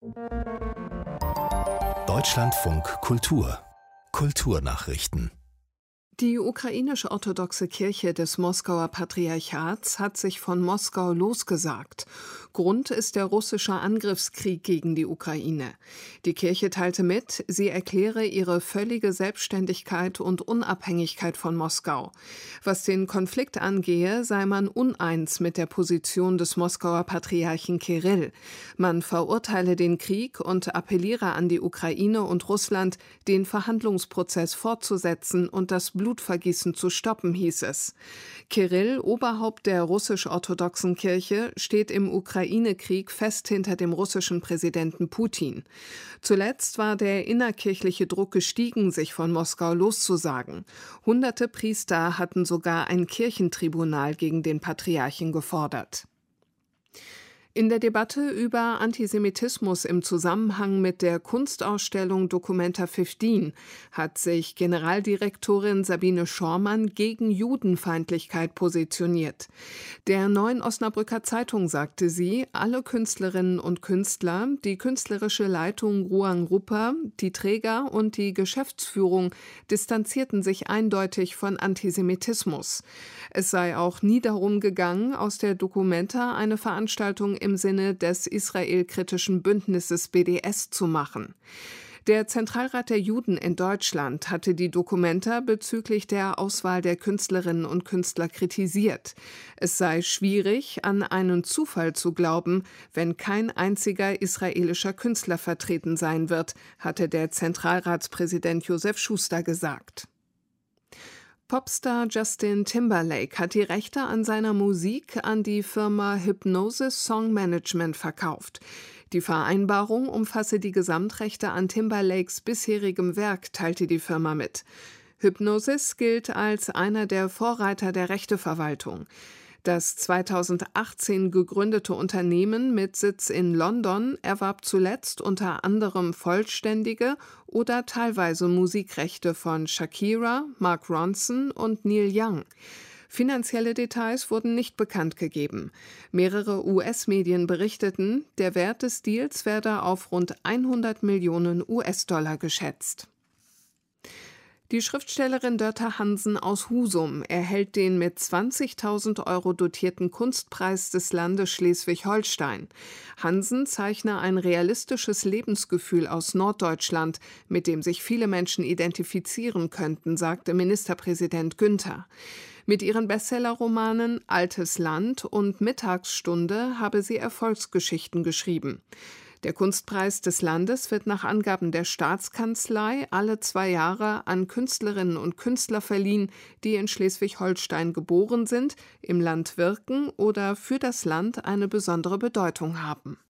Deutschlandfunk Kultur Kulturnachrichten. Die ukrainisch-orthodoxe Kirche des Moskauer Patriarchats hat sich von Moskau losgesagt. Grund ist der russische Angriffskrieg gegen die Ukraine. Die Kirche teilte mit, sie erkläre ihre völlige Selbstständigkeit und Unabhängigkeit von Moskau. Was den Konflikt angehe, sei man uneins mit der Position des Moskauer Patriarchen Kirill. Man verurteile den Krieg und appelliere an die Ukraine und Russland, den Verhandlungsprozess fortzusetzen und das Blutvergießen zu stoppen, hieß es. Kirill, Oberhaupt der russisch-orthodoxen Kirche, steht im Ukraine-Krieg fest hinter dem russischen Präsidenten Putin. Zuletzt war der innerkirchliche Druck gestiegen, sich von Moskau loszusagen. Hunderte Priester hatten sogar ein Kirchentribunal gegen den Patriarchen gefordert. In der Debatte über Antisemitismus im Zusammenhang mit der Kunstausstellung Documenta 15 hat sich Generaldirektorin Sabine Schormann gegen Judenfeindlichkeit positioniert. Der Neuen Osnabrücker Zeitung sagte sie, alle Künstlerinnen und Künstler, die künstlerische Leitung Ruang Rupper, die Träger und die Geschäftsführung distanzierten sich eindeutig von Antisemitismus. Es sei auch nie darum gegangen, aus der Documenta eine Veranstaltung im Sinne des israelkritischen Bündnisses BDS zu machen. Der Zentralrat der Juden in Deutschland hatte die Documenta bezüglich der Auswahl der Künstlerinnen und Künstler kritisiert. Es sei schwierig, an einen Zufall zu glauben, wenn kein einziger israelischer Künstler vertreten sein wird, hatte der Zentralratspräsident Josef Schuster gesagt. Popstar Justin Timberlake hat die Rechte an seiner Musik an die Firma Hipgnosis Song Management verkauft. Die Vereinbarung umfasse die Gesamtrechte an Timberlakes bisherigem Werk, teilte die Firma mit. Hipgnosis gilt als einer der Vorreiter der Rechteverwaltung. Das 2018 gegründete Unternehmen mit Sitz in London erwarb zuletzt unter anderem vollständige oder teilweise Musikrechte von Shakira, Mark Ronson und Neil Young. Finanzielle Details wurden nicht bekannt gegeben. Mehrere US-Medien berichteten, der Wert des Deals werde auf rund 100 Millionen US-Dollar geschätzt. Die Schriftstellerin Dörthe Hansen aus Husum erhält den mit 20.000 Euro dotierten Kunstpreis des Landes Schleswig-Holstein. Hansen zeichne ein realistisches Lebensgefühl aus Norddeutschland, mit dem sich viele Menschen identifizieren könnten, sagte Ministerpräsident Günther. Mit ihren Bestsellerromanen Altes Land und Mittagsstunde habe sie Erfolgsgeschichten geschrieben. Der Kunstpreis des Landes wird nach Angaben der Staatskanzlei alle 2 Jahre an Künstlerinnen und Künstler verliehen, die in Schleswig-Holstein geboren sind, im Land wirken oder für das Land eine besondere Bedeutung haben.